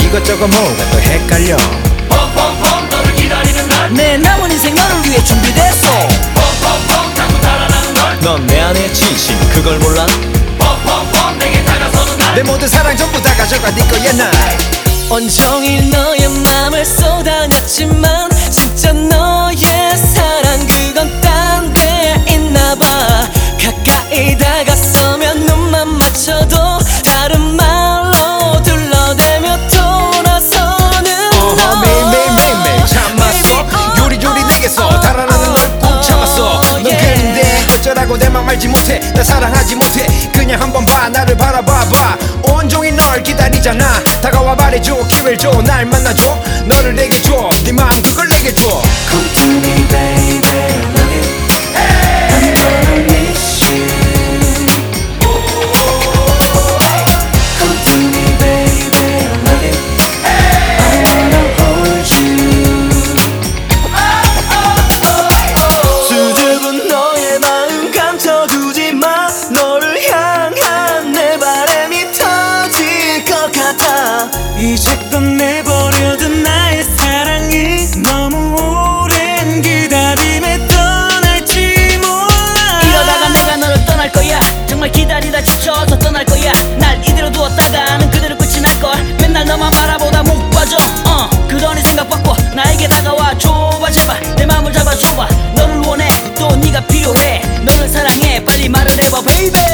이것저것 뭐가 또 헷갈려. 펑펑펑 너를 기다리는 날 내 남은 인생 너를 위해 준비됐어. 펑펑펑 자꾸 달아나는 걸 넌 내 안의 진심 그걸 몰라? 펑펑펑 내게 다가서는 날 내 모든 사랑 전부 다 가져가 네 거야 날. 온종일 너의 맘을 쏟아냈지만 진짜 너의 사랑 그건 딴 데 있나봐. 가까이 다가서면 눈만 맞춰도 다른 말로 둘러대며 돌아서는 너. 매일매일 참았어. 요리조리 내게서 달아나는 널 꾹 참았어. 넌 그런데 어쩌라고 내 맘 알지 못해. 나 사랑하지 못해. 그냥 한번 봐 나를 바라봐봐. 온종일 널 기다리잖아. 다가와 말해줘 기회를 줘 날 만나줘. 너를 내게 줘 네 마음 그걸 내게 줘. Come to me baby I love you I'm gonna miss you. Come to me baby I love you I wanna hold you. 수줍은 너의 마음 감춰두지 마. 너를 향한 내 바람이 터질 것 같아. 이제 끝내버려둔 나의 사랑이 너무 오랜 기다림에 떠날지 몰라. 이러다가 내가 너를 떠날 거야. 정말 기다리다 지쳐서 떠날 거야. 날 이대로 두었다가는 그대로 끝이 날걸. 맨날 너만 바라보다 못 봐줘. 그러니 생각 바꿔 나에게 다가와 줘봐 제발 내 맘을 잡아줘봐. 너를 원해 또 네가 필요해. 너를 사랑해 빨리 말을 해봐 baby.